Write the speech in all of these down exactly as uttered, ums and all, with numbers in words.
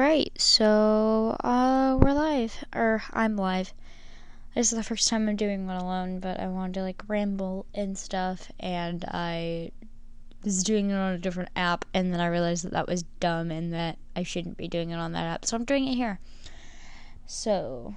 Alright, so uh we're live. Or I'm live. This is the first time I'm doing one alone, but I wanted to like ramble and stuff, and I was doing it on a different app, and then I realized that that was dumb and that I shouldn't be doing it on that app, so I'm doing it here. So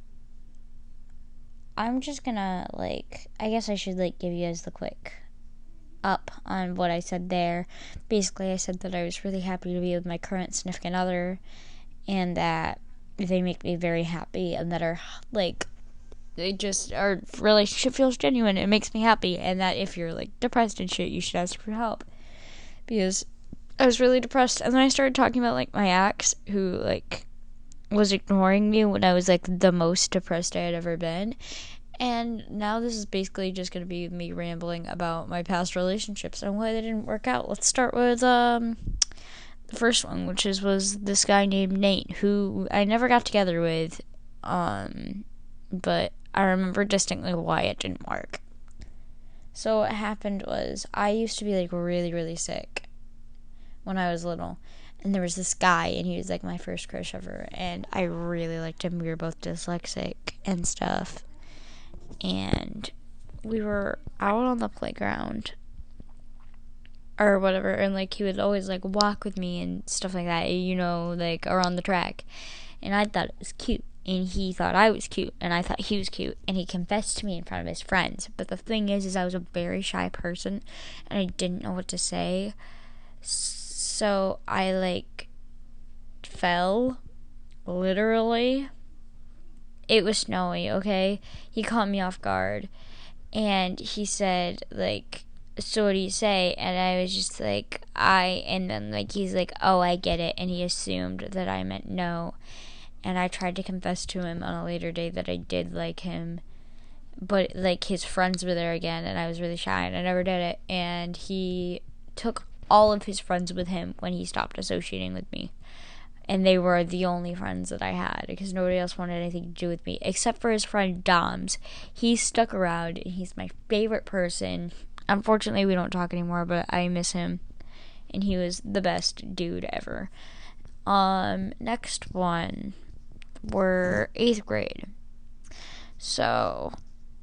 I'm just gonna like I guess I should like give you guys the quick up on what I said there. Basically, I said that I was really happy to be with my current significant other, and that they make me very happy, and that are like they just our relationship feels genuine. It makes me happy, and that if you're like depressed and shit, you should ask for help, because I was really depressed. And then I started talking about like my ex, who like was ignoring me when I was like the most depressed I had ever been. And now this is basically just going to be me rambling about my past relationships and why they didn't work out. Let's start with um, the first one, which is was this guy named Nate, who I never got together with, um, but I remember distinctly why it didn't work. So what happened was I used to be like really, really sick when I was little. And there was this guy, and he was like my first crush ever, and I really liked him. We were both dyslexic and stuff. And we were out on the playground or whatever, and like he would always like walk with me and stuff like that, you know, like around the track. And I thought it was cute, and he thought I was cute, and I thought he was cute, and he confessed to me in front of his friends. But the thing is is I was a very shy person, and I didn't know what to say, so I like fell, literally. It was snowy, okay? He caught me off guard, and he said, like, so what do you say? And I was just like, I, and then, like, he's like, oh, I get it, and he assumed that I meant no, and I tried to confess to him on a later day that I did like him, but, like, his friends were there again, and I was really shy, and I never did it, and he took all of his friends with him when he stopped associating with me. And they were the only friends that I had, because nobody else wanted anything to do with me, except for his friend Doms. He stuck around, and he's my favorite person. Unfortunately, we don't talk anymore, but I miss him, and he was the best dude ever. Um, next one, we're eighth grade. So,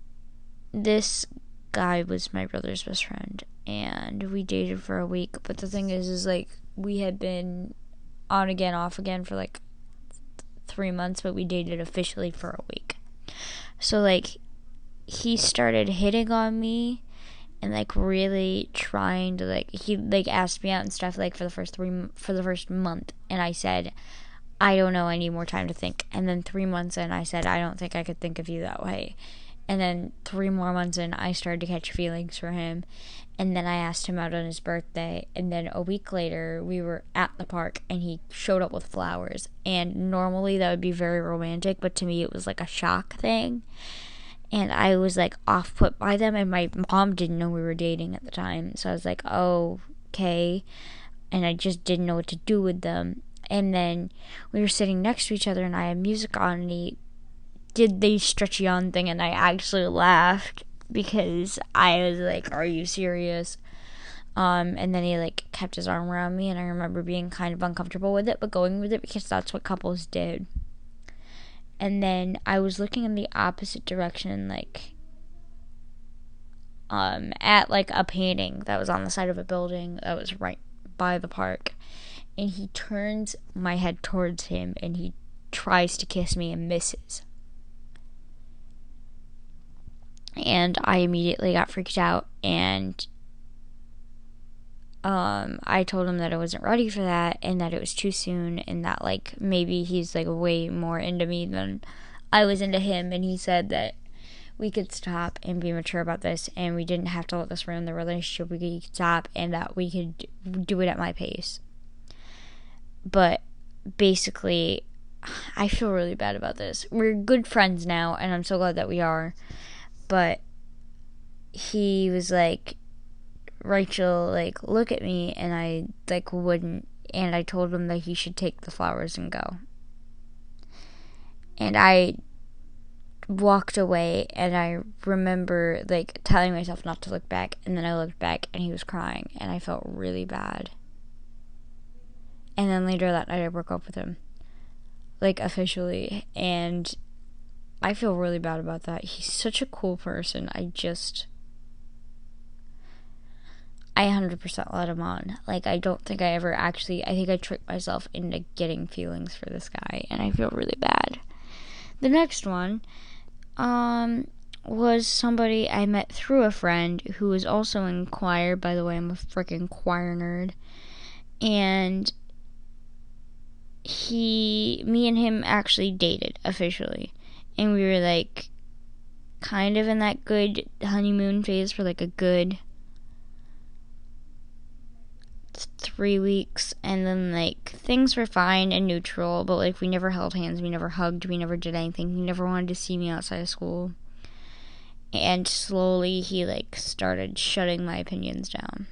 this guy was my brother's best friend, and we dated for a week, but the thing is, is, like, we had been on again, off again for like th- three months, but we dated officially for a week. So like he started hitting on me and like really trying to like he like asked me out and stuff like for the first three for the first month, and I said, I don't know, I need more time to think. And then three months in, I said, I don't think I could think of you that way. And then three more months in, I started to catch feelings for him. And then I asked him out on his birthday. And then a week later, we were at the park, and he showed up with flowers. And normally that would be very romantic, but to me it was like a shock thing. And I was like off put by them, and my mom didn't know we were dating at the time. So I was like, oh, okay. And I just didn't know what to do with them. And then we were sitting next to each other, and I had music on, and he did the stretchy on thing, and I actually laughed because I was like, are you serious? Um, and then he like kept his arm around me, and I remember being kind of uncomfortable with it, but going with it because that's what couples did. And then I was looking in the opposite direction, like um, at like a painting that was on the side of a building that was right by the park, and he turns my head towards him, and he tries to kiss me and misses. And I immediately got freaked out, and um, I told him that I wasn't ready for that, and that it was too soon, and that like maybe he's like way more into me than I was into him. And he said that we could stop and be mature about this, and we didn't have to let this ruin the relationship. We could stop, and that we could do it at my pace. But basically, I feel really bad about this. We're good friends now, and I'm so glad that we are. But he was like, Rachel, like, look at me, and I, like, wouldn't, and I told him that he should take the flowers and go. And I walked away, and I remember, like, telling myself not to look back, and then I looked back, and he was crying, and I felt really bad. And then later that night, I broke up with him. like, officially, and I feel really bad about that. He's such a cool person. I just, I one hundred percent let him on. Like, I don't think I ever actually, I think I tricked myself into getting feelings for this guy, and I feel really bad. The next one, um, was somebody I met through a friend who was also in choir. By the way, I'm a freaking choir nerd. And he, me and him actually dated officially. And we were like kind of in that good honeymoon phase for like a good three weeks. And then like things were fine and neutral, but like we never held hands, we never hugged, we never did anything. He never wanted to see me outside of school. And slowly he like started shutting my opinions down.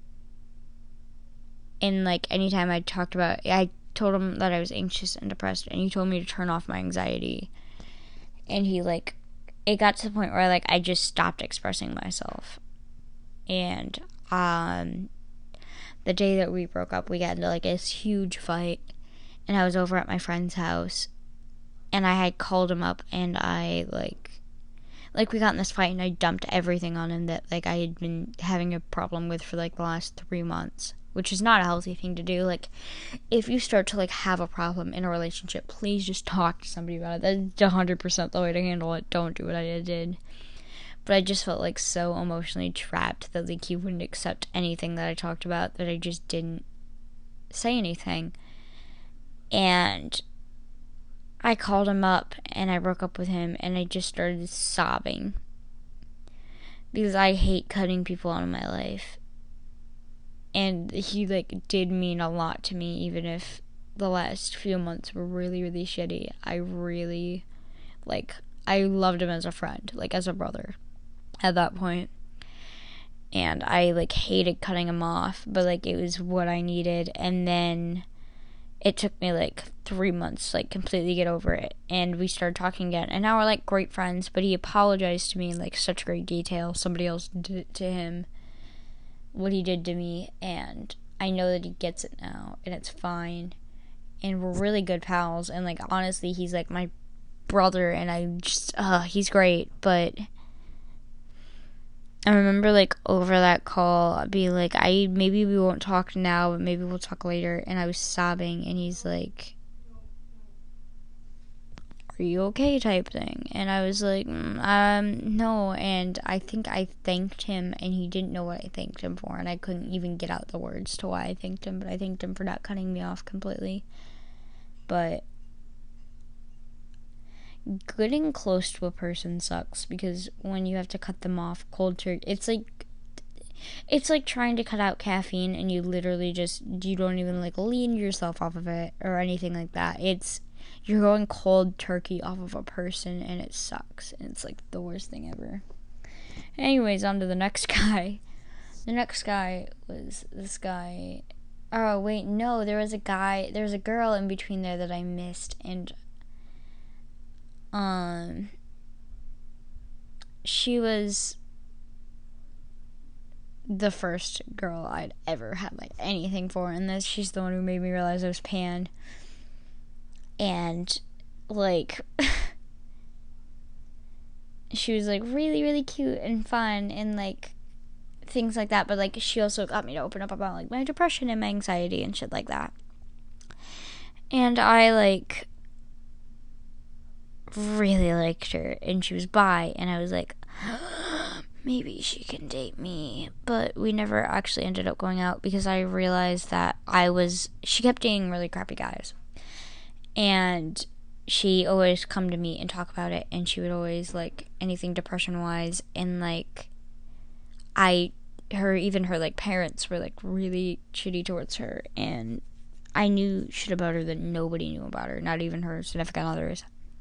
And like anytime I talked about, I told him that I was anxious and depressed, and he told me to turn off my anxiety. And he like, it got to the point where like I just stopped expressing myself. And um, the day that we broke up, we got into like this huge fight, and I was over at my friend's house, and I had called him up, and I like, like we got in this fight, and I dumped everything on him that like I had been having a problem with for like the last three months. Which is not a healthy thing to do. Like, if you start to, like, have a problem in a relationship, please just talk to somebody about it. That's one hundred percent the way to handle it. Don't do what I did. But I just felt, like, so emotionally trapped that, like, he wouldn't accept anything that I talked about, that I just didn't say anything. And I called him up, and I broke up with him, and I just started sobbing. Because I hate cutting people out of my life. And he, like, did mean a lot to me, even if the last few months were really, really shitty. I really, like, I loved him as a friend, like, as a brother at that point. And I, like, hated cutting him off, but, like, it was what I needed. And then it took me, like, three months to, like, completely get over it. And we started talking again. And now we're, like, great friends, but he apologized to me in, like, such great detail. Somebody else did it to him. What he did to me, and I know that he gets it now, and it's fine, and we're really good pals, and like honestly he's like my brother, and I just uh he's great. But I remember like over that call I'd be like, I maybe we won't talk now, but maybe we'll talk later. And I was sobbing, and he's like, are you okay, type thing. And I was like, mm, um no. And I think I thanked him, and he didn't know what I thanked him for, and I couldn't even get out the words to why I thanked him. But I thanked him for not cutting me off completely. But getting close to a person sucks, because when you have to cut them off cold turkey, it's like it's like trying to cut out caffeine, and you literally just, you don't even like lean yourself off of it or anything like that. It's, you're going cold turkey off of a person, and it sucks, and it's like the worst thing ever. Anyways, on to the next guy. The next guy was this guy. Oh wait, no, there was a guy, there was a girl in between there that I missed, and um she was the first girl I'd ever had like anything for, and this, she's the one who made me realize I was pan. And like she was like really, really cute and fun and like things like that, but like she also got me to open up about like my depression and my anxiety and shit like that. And I like really liked her, and she was bi, and I was like, maybe she can date me. But we never actually ended up going out, because I realized that I was, she kept dating really crappy guys, and she always come to me and talk about it, and she would always like anything depression wise, and like I her even her like parents were like really shitty towards her, and I knew shit about her that nobody knew about her, not even her significant others.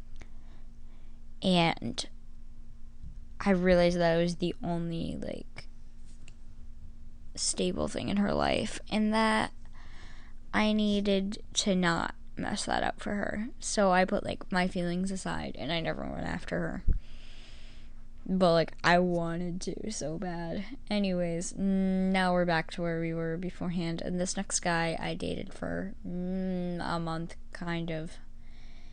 And I realized that I was the only like stable thing in her life, and that I needed to not mess that up for her. So I put like my feelings aside, and I never went after her. But like I wanted to so bad. Anyways, now we're back to where we were beforehand, and this next guy I dated for mm, a month, kind of.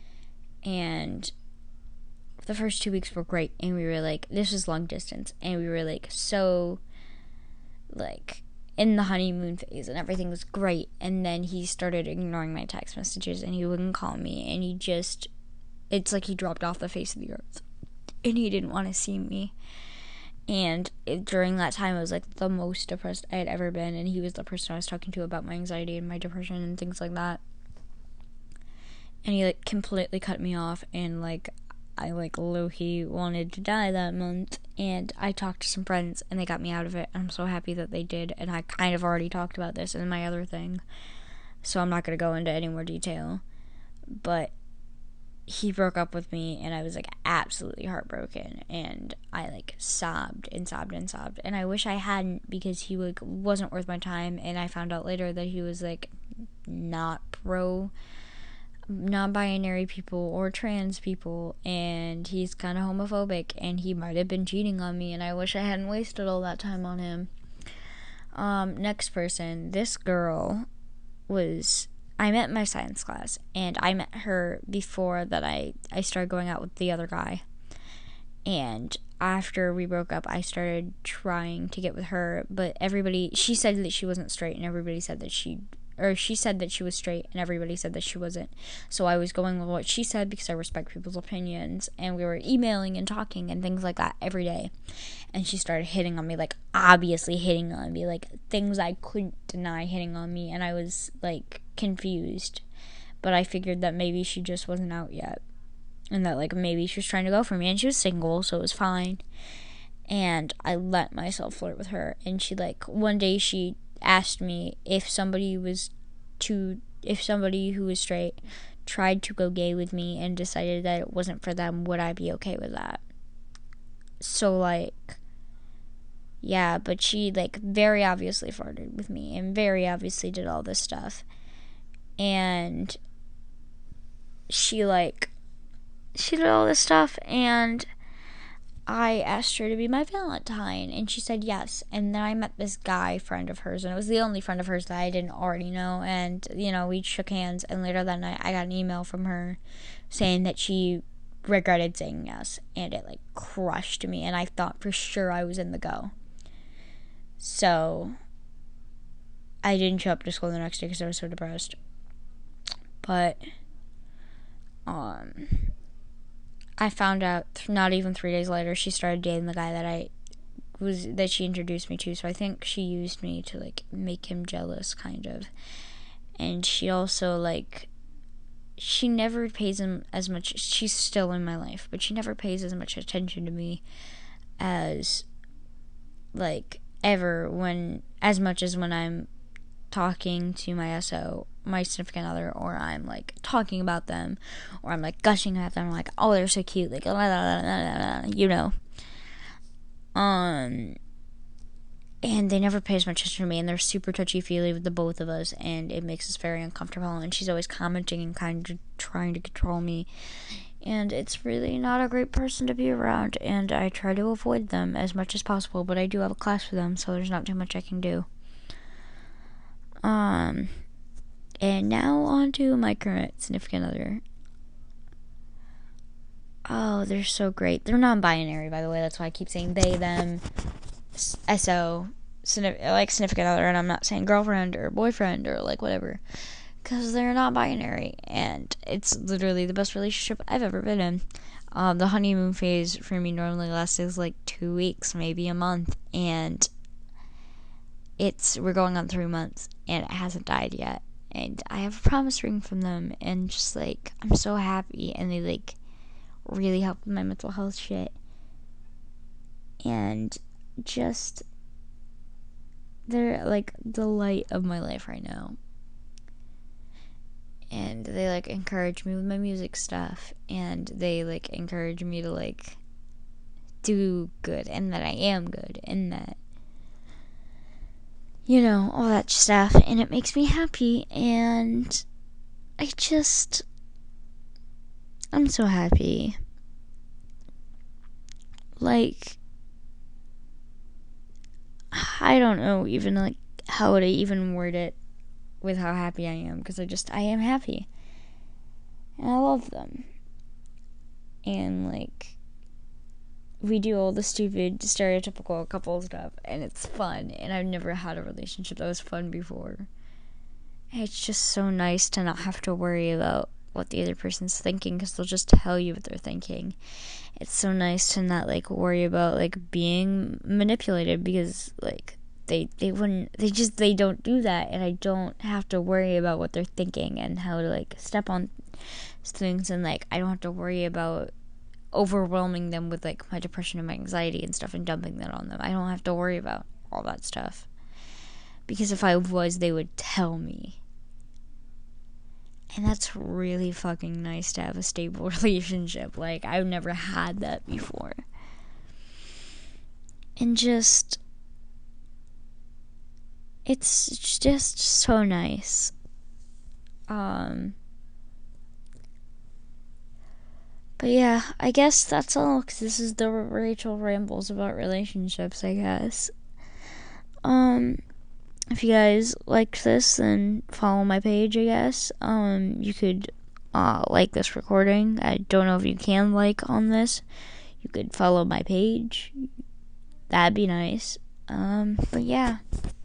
and the first two weeks were great, and we were like, this was long distance, and we were like so like in the honeymoon phase, and everything was great. And then he started ignoring my text messages, and he wouldn't call me, and he just, it's like he dropped off the face of the earth, and he didn't want to see me. And it, during that time, I was like the most depressed I had ever been, and he was the person I was talking to about my anxiety and my depression and things like that. And he like completely cut me off, and like I like low-key wanted to die that month. And I talked to some friends, and they got me out of it. I'm so happy that they did. And I kind of already talked about this in my other thing, so I'm not going to go into any more detail. But he broke up with me, and I was like absolutely heartbroken, and I like sobbed and sobbed and sobbed, and I wish I hadn't, because he like wasn't worth my time. And I found out later that he was like not pro non-binary people or trans people, and he's kind of homophobic, and he might have been cheating on me, and I wish I hadn't wasted all that time on him. Um next person, this girl was, I met in my science class, and I met her before that I, I started going out with the other guy. And after we broke up, I started trying to get with her, but everybody, she said that she wasn't straight, and everybody said that she, or she said that she was straight, and everybody said that she wasn't. So I was going with what she said, because I respect people's opinions, and we were emailing and talking and things like that every day. And she started hitting on me, like obviously hitting on me, like things I couldn't deny hitting on me, and I was like confused. But I figured that maybe she just wasn't out yet, and that like maybe she was trying to go for me, and she was single, so it was fine. And I let myself flirt with her, and she like one day she asked me if somebody was to if somebody who was straight tried to go gay with me and decided that it wasn't for them, would I be okay with that? So like, yeah, but she like very obviously flirted with me and very obviously did all this stuff. And she like she did all this stuff, and I asked her to be my Valentine, and she said yes. And then I met this guy friend of hers, and it was the only friend of hers that I didn't already know. And, you know, we shook hands, and later that night I got an email from her saying that she regretted saying yes, and it, like, crushed me, and I thought for sure I was in the go. So I didn't show up to school the next day because I was so depressed. But, um... I found out not even three days later she started dating the guy that I was that she introduced me to. So I think she used me to like make him jealous, kind of. And she also like she never pays him as much. She's still in my life, but she never pays as much attention to me as like ever when as much as when I'm talking to my S O, my significant other, or I'm like talking about them, or I'm like gushing at them, like, oh, they're so cute, like, blah, blah, blah, blah, blah, you know. Um, and they never pay as much attention to me, and they're super touchy-feely with the both of us, and it makes us very uncomfortable, and she's always commenting and kind of trying to control me, and it's really not a great person to be around, and I try to avoid them as much as possible, but I do have a class for them, so there's not too much I can do. Um, and now on to my current significant other. Oh, they're so great. They're non-binary, by the way. That's why I keep saying they, them, S O, like significant other, and I'm not saying girlfriend or boyfriend or like whatever, because they're not binary, and it's literally the best relationship I've ever been in. Um, the honeymoon phase for me normally lasts like two weeks, maybe a month, and it's we're going on three months, and it hasn't died yet. And I have a promise ring from them, and just like I'm so happy, and they like really help with my mental health shit, and just they're like the light of my life right now. And they like encourage me with my music stuff, and they like encourage me to like do good, and that I am good, and that, you know, all that stuff, and it makes me happy, and I just, I'm so happy. Like, I don't know even, like, how to even word it with how happy I am, because I just, I am happy, and I love them, and like we do all the stupid stereotypical couple stuff, and it's fun. And I've never had a relationship that was fun before. It's just so nice to not have to worry about what the other person's thinking, because they'll just tell you what they're thinking. It's so nice to not like worry about like being manipulated, because like they they wouldn't they just they don't do that, and I don't have to worry about what they're thinking and how to like step on things, and like I don't have to worry about overwhelming them with like my depression and my anxiety and stuff and dumping that on them. I don't have to worry about all that stuff, because if I was, they would tell me. And that's really fucking nice to have a stable relationship. Like, I've never had that before. And just, it's just so nice. Um, but yeah, I guess that's all, because this is the Rachel rambles about relationships, I guess. Um, if you guys liked this, then follow my page, I guess. Um, you could uh, like this recording. I don't know if you can like on this. You could follow my page. That'd be nice. Um, but yeah.